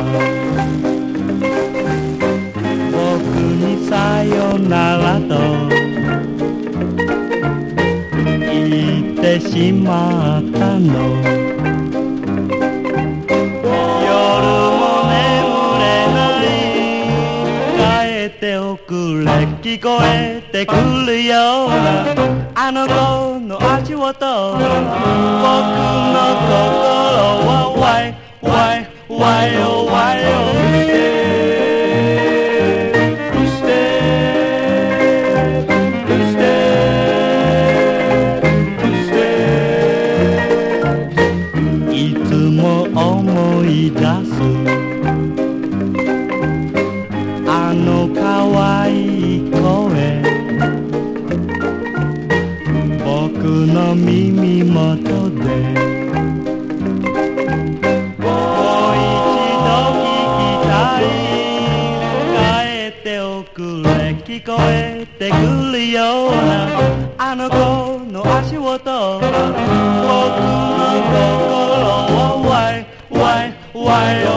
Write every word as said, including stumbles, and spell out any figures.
僕にさよならと言ってしまったの。夜も眠れない帰っておくれ聞こえてくるようなあの子の足音僕の心はワイワイワイオワイオ思い出すあの可愛い声僕の耳元でもう一度聞きたい帰っておくれ聞こえてくるようなあの子の足音僕の心をワイワイワイ